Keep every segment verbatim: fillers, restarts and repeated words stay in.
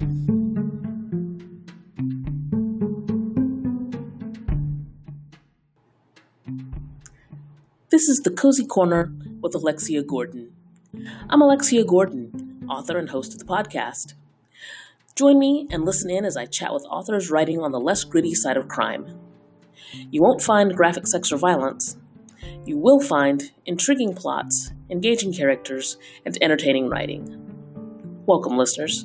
This is The Cozy Corner with Alexia Gordon. I'm Alexia Gordon, author and host of the podcast. Join me and listen in as I chat with authors writing on the less gritty side of crime. You won't find graphic sex or violence. You will find intriguing plots, engaging characters, and entertaining writing. Welcome, listeners.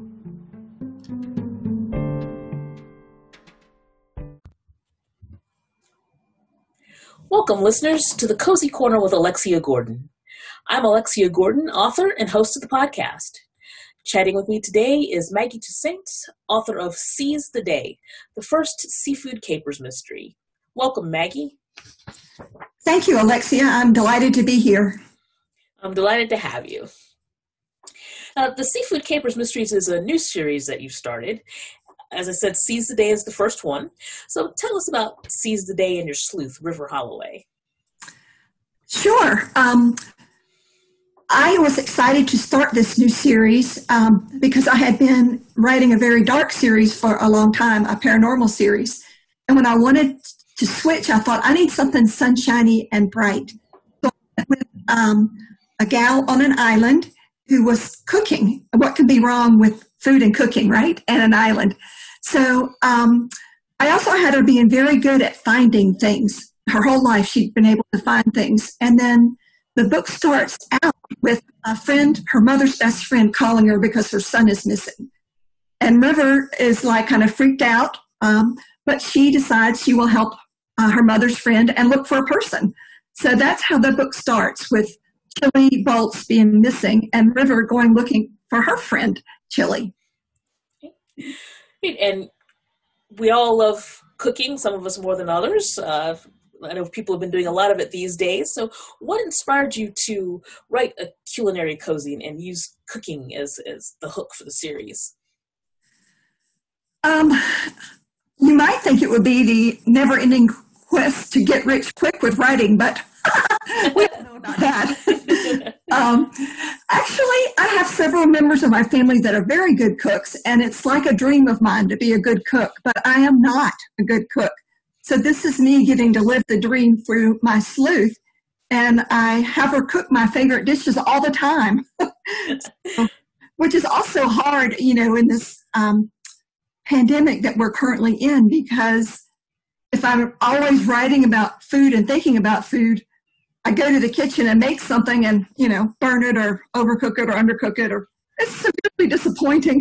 Welcome, listeners, to The Cozy Corner with Alexia Gordon. I'm Alexia Gordon, author and host of the podcast. Chatting with me today is Maggie Toussaint, author of Seize the Day, the first seafood capers mystery. Welcome, Maggie. Thank you, Alexia. I'm delighted to be here. I'm delighted to have you. Uh, the Seafood Capers Mysteries is a new series that you've started. As I said, Seize the Day is the first one. So tell us about Seize the Day and your sleuth, River Holloway. Sure. Um, I was excited to start this new series um, because I had been writing a very dark series for a long time, a paranormal series. And when I wanted to switch, I thought, I need something sunshiny and bright. So I went with um, a gal on an island who was cooking. What could be wrong with food and cooking, right? And an island. So um, I also had her being very good at finding things. Her whole life she'd been able to find things. And then the book starts out with a friend, her mother's best friend, calling her because her son is missing. And River is like kind of freaked out, um, but she decides she will help uh, her mother's friend and look for a person. So that's how the book starts, with Chili Bolts being missing and River going looking for her friend, Chili. And we all love cooking, some of us more than others. Uh, I know people have been doing a lot of it these days. So what inspired you to write a culinary cozy and use cooking as, as the hook for the series? Um, you might think it would be the never-ending quest to get rich quick with writing, but we don't know about that. um, actually, I have several members of my family that are very good cooks, and it's like a dream of mine to be a good cook, but I am not a good cook. So this is me getting to live the dream through my sleuth, and I have her cook my favorite dishes all the time, so, which is also hard, you know, in this um, pandemic that we're currently in, because if I'm always writing about food and thinking about food, I go to the kitchen and make something and, you know, burn it or overcook it or undercook it, or it's severely disappointing.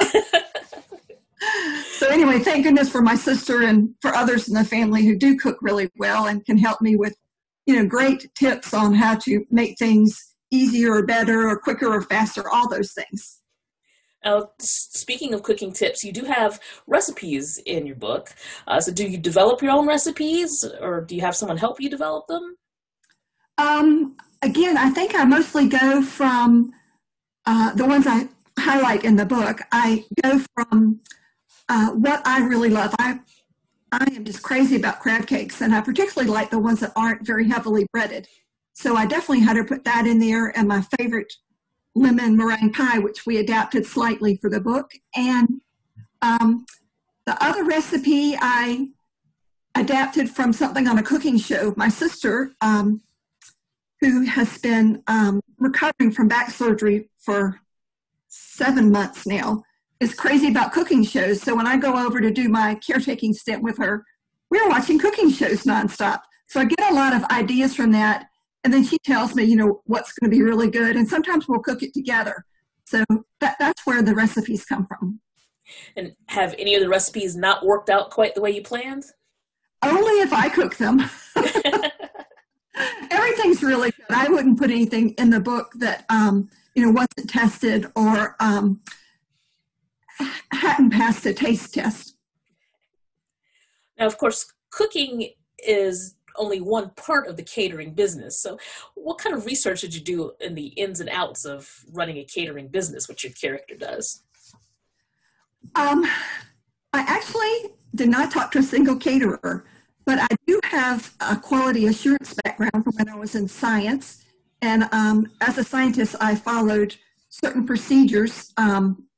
So anyway, thank goodness for my sister and for others in the family who do cook really well and can help me with, you know, great tips on how to make things easier or better or quicker or faster, all those things. Now, speaking of cooking tips, you do have recipes in your book. Uh, so do you develop your own recipes, or do you have someone help you develop them? Um, again, I think I mostly go from uh, the ones I highlight in the book. I go from uh, what I really love. I I am just crazy about crab cakes, and I particularly like the ones that aren't very heavily breaded. So I definitely had to put that in there, and my favorite lemon meringue pie, which we adapted slightly for the book. And um, the other recipe I adapted from something on a cooking show. My sister, um, who has been um, recovering from back surgery for seven months now, is crazy about cooking shows. So when I go over to do my caretaking stint with her, we're watching cooking shows nonstop. So I get a lot of ideas from that. And then she tells me, you know, what's going to be really good. And sometimes we'll cook it together. So that, that's where the recipes come from. And have any of the recipes not worked out quite the way you planned? Only if I cook them. Everything's really good. I wouldn't put anything in the book that, um, you know, wasn't tested or um, hadn't passed a taste test. Now, of course, cooking is only one part of the catering business. So what kind of research did you do in the ins and outs of running a catering business, which your character does? Um, I actually did not talk to a single caterer, but I do have a quality assurance background from when I was in science. And um, as a scientist, I followed certain procedures um,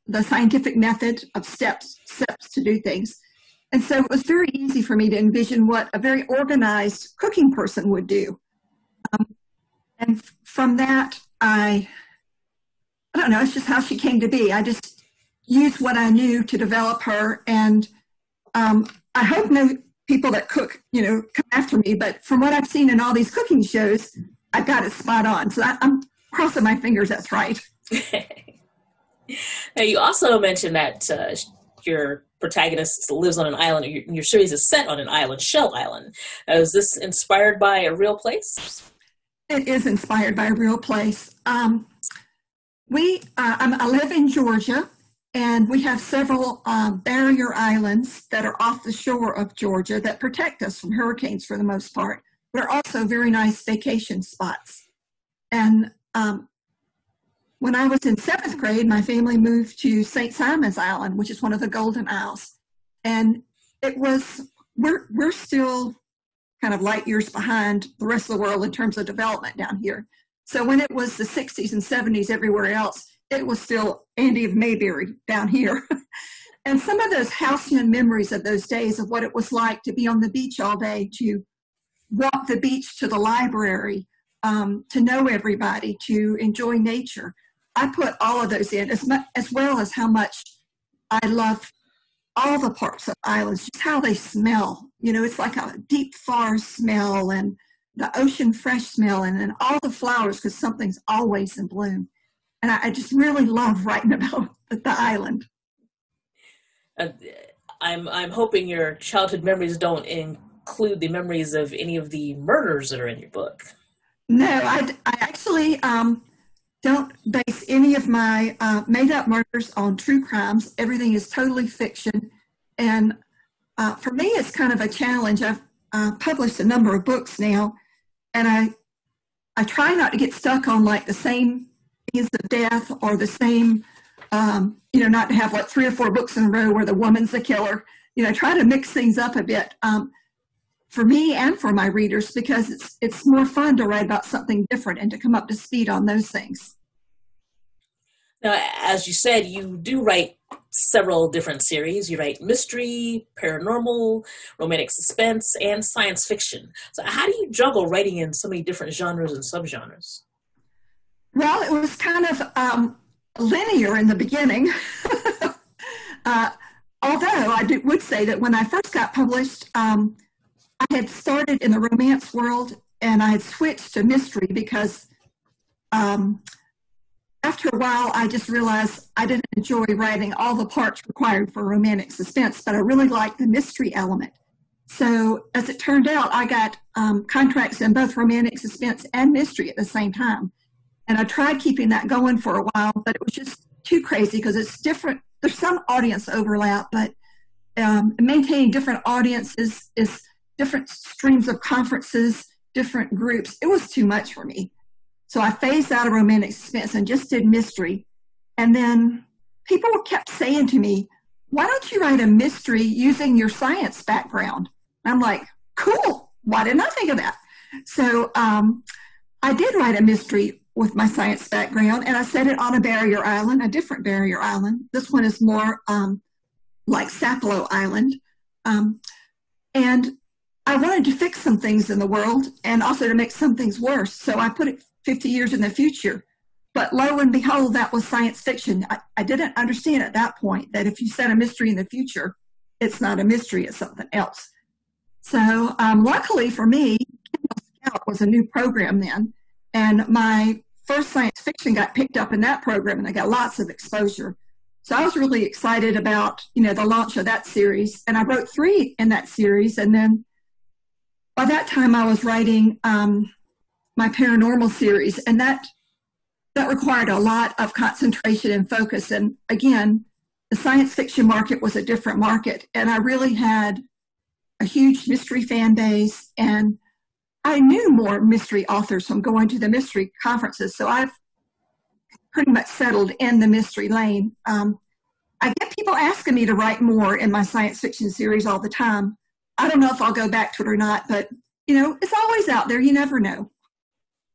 the scientific method of steps, steps to do things. And so it was very easy for me to envision what a very organized cooking person would do. Um, and f- from that, I, I don't know, it's just how she came to be. I just used what I knew to develop her. And um, I hope no people that cook, you know, come after me. But from what I've seen in all these cooking shows, I got it spot on. So I, I'm crossing my fingers that's right. Now, you also mentioned that uh, your protagonist lives on an island. Your, your series is set on an island, Shell Island. Uh, is this inspired by a real place? It is inspired by a real place. Um, we, uh, I'm, I live in Georgia, and we have several uh, barrier islands that are off the shore of Georgia that protect us from hurricanes for the most part. They're also very nice vacation spots. And um, when I was in seventh grade, my family moved to Saint Simon's Island, which is one of the Golden Isles. And it was, we're, we're still kind of light years behind the rest of the world in terms of development down here. So when it was the sixties and seventies everywhere else, it was still Andy of Mayberry down here. And some of those halcyon memories of those days of what it was like to be on the beach all day, to walk the beach to the library, um, to know everybody, to enjoy nature. I put all of those in, as much as well as how much I love all the parts of islands, just how they smell. You know, it's like a deep forest smell and the ocean fresh smell, and then all the flowers, because something's always in bloom. And I, I just really love writing about the, the island. Uh, I'm I'm hoping your childhood memories don't include the memories of any of the murders that are in your book. No, I, I actually um, don't base any of my uh, made-up murders on true crimes. Everything is totally fiction. And uh, for me, it's kind of a challenge. I've uh, published a number of books now, and I I try not to get stuck on like the same things of death or the same, um, you know, not to have like three or four books in a row where the woman's the killer. You know, try to mix things up a bit. Um, for me and for my readers, because it's it's more fun to write about something different and to come up to speed on those things. Now, as you said, you do write several different series. You write mystery, paranormal, romantic suspense, and science fiction. So how do you juggle writing in so many different genres and subgenres? Well, it was kind of um, linear in the beginning. uh, although I do, would say that when I first got published, um, I had started in the romance world, and I had switched to mystery because um, after a while, I just realized I didn't enjoy writing all the parts required for romantic suspense, but I really liked the mystery element. So as it turned out, I got um, contracts in both romantic suspense and mystery at the same time. And I tried keeping that going for a while, but it was just too crazy because it's different. There's some audience overlap, but um, maintaining different audiences is different streams of conferences, different groups. It was too much for me. So I phased out of romantic suspense and just did mystery. And then people kept saying to me, why don't you write a mystery using your science background? And I'm like, cool. Why didn't I think of that? So um, I did write a mystery with my science background, and I set it on a barrier island, a different barrier island. This one is more um, like Sapelo Island. Um, and I wanted to fix some things in the world and also to make some things worse. So I put it fifty years in the future. But lo and behold, that was science fiction. I, I didn't understand at that point that if you set a mystery in the future, it's not a mystery, it's something else. So um, luckily for me, Kindle Scout was a new program then. And my first science fiction got picked up in that program, and I got lots of exposure. So I was really excited about, you know, the launch of that series. And I wrote three in that series. And then by that time I was writing um, my paranormal series, and that that required a lot of concentration and focus. And again, the science fiction market was a different market. And I really had a huge mystery fan base, and I knew more mystery authors from going to the mystery conferences. So I've pretty much settled in the mystery lane. Um, I get people asking me to write more in my science fiction series all the time. I don't know if I'll go back to it or not, but, you know, it's always out there. You never know.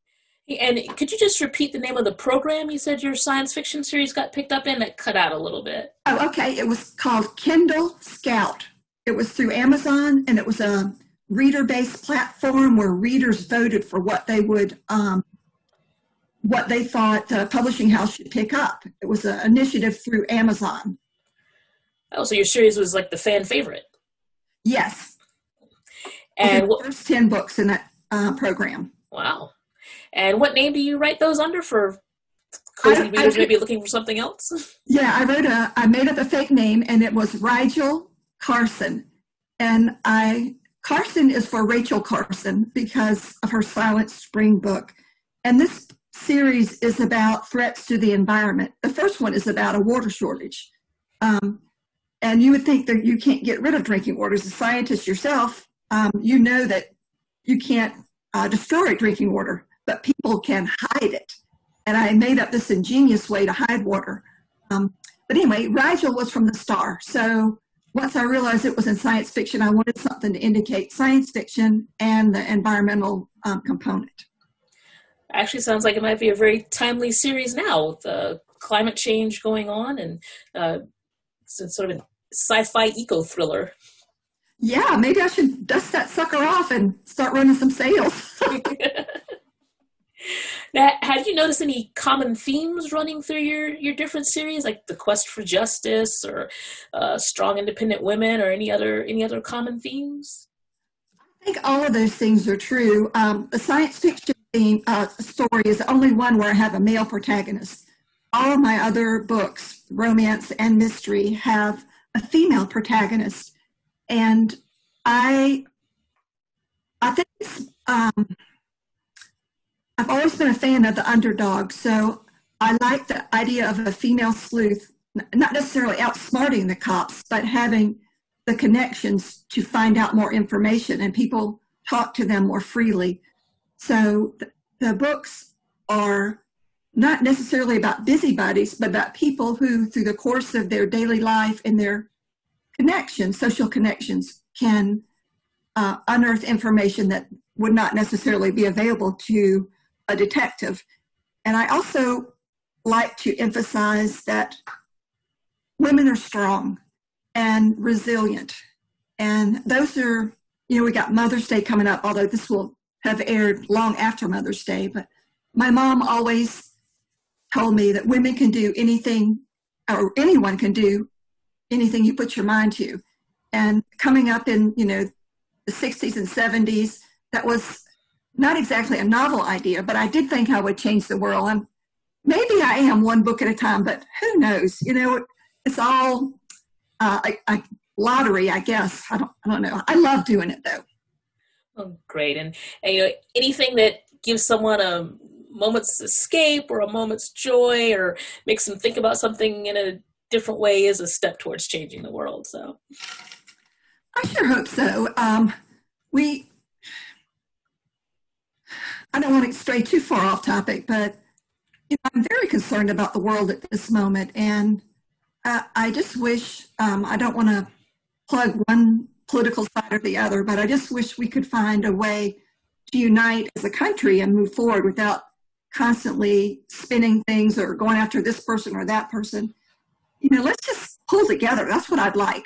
And could you just repeat the name of the program you said your science fiction series got picked up in? That cut out a little bit. Oh, okay. It was called Kindle Scout. It was through Amazon, and it was a reader-based platform where readers voted for what they would, um, what they thought the publishing house should pick up. It was an initiative through Amazon. Oh, so your series was like the fan favorite. Yes. And the what, first ten books in that uh, program. Wow. And what name do you write those under for cozy I, readers I, maybe looking for something else? Yeah, I wrote a, I made up a fake name, and it was Rigel Carson. And I, Carson is for Rachel Carson because of her Silent Spring book. And this series is about threats to the environment. The first one is about a water shortage. Um, and you would think that you can't get rid of drinking water. As a scientist yourself, um, you know that you can't uh, destroy drinking water, but people can hide it. And I made up this ingenious way to hide water. Um, but anyway, Rigel was from the Star. So once I realized it was in science fiction, I wanted something to indicate science fiction and the environmental um, component. Actually sounds like it might be a very timely series now with uh, climate change going on and uh, it's sort of a sci-fi eco-thriller. Yeah, maybe I should dust that sucker off and start running some sales. Now, have you noticed any common themes running through your, your different series, like the quest for justice or uh, strong, independent women, or any other any other common themes? I think all of those things are true. Um, the science fiction theme, uh, story is the only one where I have a male protagonist. All of my other books, romance and mystery, have a female protagonist, and I, I think. Um, I've always been a fan of the underdog, so I like the idea of a female sleuth, not necessarily outsmarting the cops, but having the connections to find out more information, and people talk to them more freely. So the, the books are not necessarily about busybodies, but about people who, through the course of their daily life and their connections, social connections, can uh, unearth information that would not necessarily be available to a detective. And I also like to emphasize that women are strong and resilient. And those are, you know, we got Mother's Day coming up, although this will have aired long after Mother's Day. But my mom always told me that women can do anything, or anyone can do anything you put your mind to. And coming up in, you know, the sixties and seventies, that was not exactly a novel idea, but I did think I would change the world. And maybe I am one book at a time, but who knows? You know, it's all uh, a, a lottery, I guess. I don't, I don't know. I love doing it, though. Oh, great. And, and, you know, anything that gives someone a moment's escape or a moment's joy or makes them think about something in a different way is a step towards changing the world. So I sure hope so. Um, we... I don't want to stray too far off topic, but you know, I'm very concerned about the world at this moment. And I, I just wish, um, I don't want to plug one political side or the other, but I just wish we could find a way to unite as a country and move forward without constantly spinning things or going after this person or that person. You know, let's just pull together. That's what I'd like.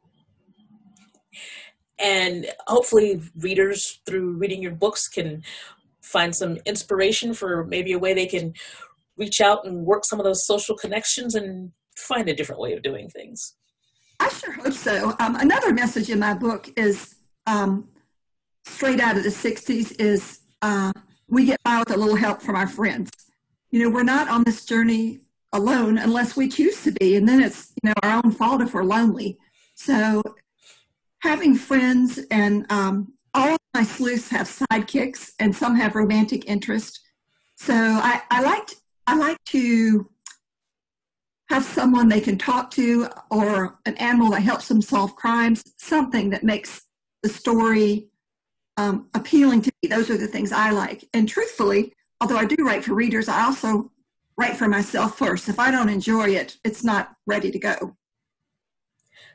And hopefully readers, through reading your books, can find some inspiration for maybe a way they can reach out and work some of those social connections and find a different way of doing things. I sure hope so. Um, another message in my book is um, straight out of the sixties is uh, we get by with a little help from our friends. You know, we're not on this journey alone unless we choose to be, and then it's, you know, our own fault if we're lonely. So having friends, and um, all of my sleuths have sidekicks, and some have romantic interest. So I, I like I like to have someone they can talk to, or an animal that helps them solve crimes, something that makes the story um, appealing to me. Those are the things I like. And truthfully, although I do write for readers, I also write for myself first. If I don't enjoy it, it's not ready to go.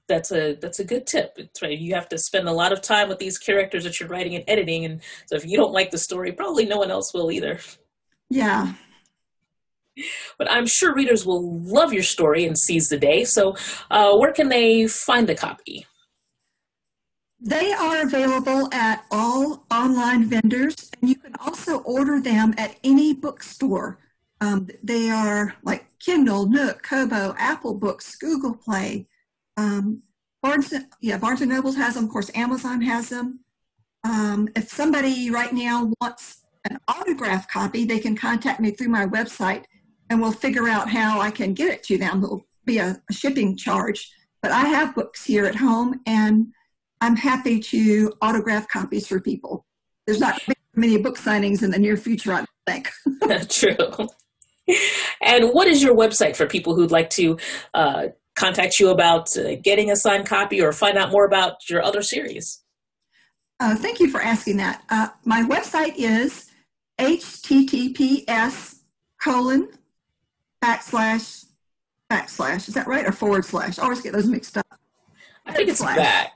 That's a that's a good tip. It's right. You have to spend a lot of time with these characters that you're writing and editing, and so if you don't like the story, probably no one else will either. Yeah. But I'm sure readers will love your story and seize the day. So uh, where can they find the copy? They are available at all online vendors, and you can also order them at any bookstore. Um, they are like Kindle, Nook, Kobo, Apple Books, Google Play. Um, Barnes, yeah, Barnes and Noble has them. Of course, Amazon has them. Um, if somebody right now wants an autographed copy, they can contact me through my website, and we'll figure out how I can get it to them. It'll be a, a shipping charge. But I have books here at home, and I'm happy to autograph copies for people. There's not many book signings in the near future, I think. True. And what is your website for people who'd like to uh, contact you about uh, getting a signed copy or find out more about your other series? Uh, thank you for asking that. Uh, my website is https colon backslash backslash. Is that right? Or forward slash? I always get those mixed up. I think it's slash. Back.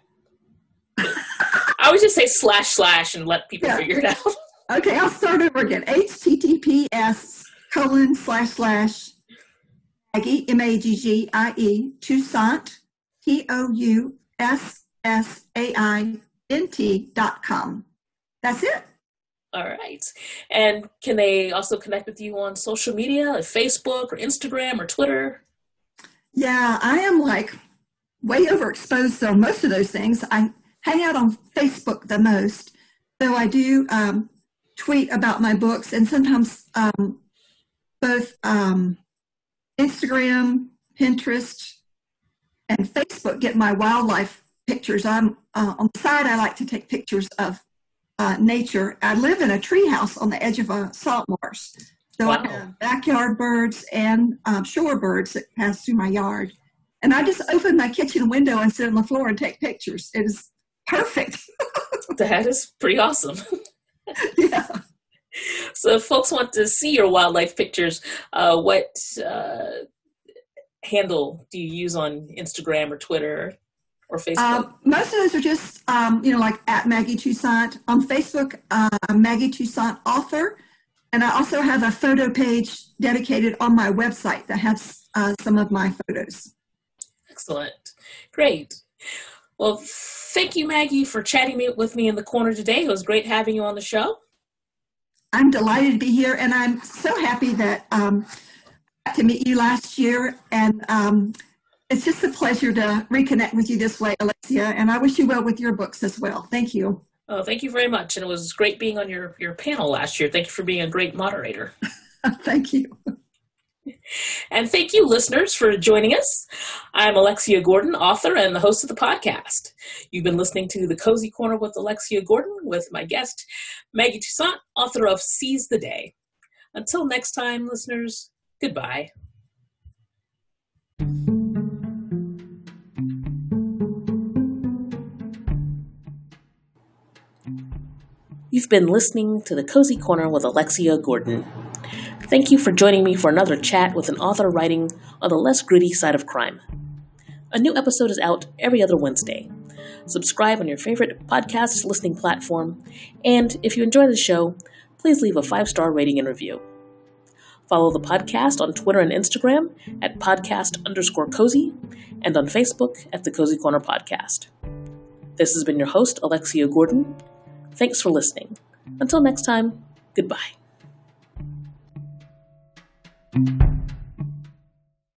I would just say slash slash and let people yeah. figure it out. Okay, I'll start over again. https colon slash slash Maggie, M A G G I E, Toussaint, T O U S S A I N T dot com. That's it. All right. And can they also connect with you on social media, like Facebook or Instagram or Twitter? Yeah, I am like way overexposed on most of those things. I hang out on Facebook the most, though I do um, tweet about my books, and sometimes um, both um, Instagram, Pinterest, and Facebook get my wildlife pictures. I'm uh, on the side. I like to take pictures of uh, nature. I live in a treehouse on the edge of a salt marsh, so wow. I have backyard birds and um, shorebirds that pass through my yard. And I just open my kitchen window and sit on the floor and take pictures. It is perfect. That is pretty awesome. Yeah. So if folks want to see your wildlife pictures, uh, what uh, handle do you use on Instagram or Twitter or Facebook? Uh, most of those are just, um, you know, like at Maggie Toussaint. On Facebook, uh, Maggie Toussaint Author. And I also have a photo page dedicated on my website that has uh, some of my photos. Excellent. Great. Well, thank you, Maggie, for chatting with me in the corner today. It was great having you on the show. I'm delighted to be here, and I'm so happy that um, I got to meet you last year. And um, it's just a pleasure to reconnect with you this way, Alexia. And I wish you well with your books as well. Thank you. Oh, thank you very much. And it was great being on your, your panel last year. Thank you for being a great moderator. Thank you. And thank you, listeners, for joining us. I'm Alexia Gordon, author and the host of the podcast. You've been listening to The Cozy Corner with Alexia Gordon with my guest, Maggie Toussaint, author of Seize the Day. Until next time, listeners, goodbye. You've been listening to The Cozy Corner with Alexia Gordon. Thank you for joining me for another chat with an author writing on the less gritty side of crime. A new episode is out every other Wednesday. Subscribe on your favorite podcast listening platform, and if you enjoy the show, please leave a five-star rating and review. Follow the podcast on Twitter and Instagram at podcast underscore cozy, and on Facebook at the Cozy Corner Podcast. This has been your host, Alexia Gordon. Thanks for listening. Until next time, goodbye.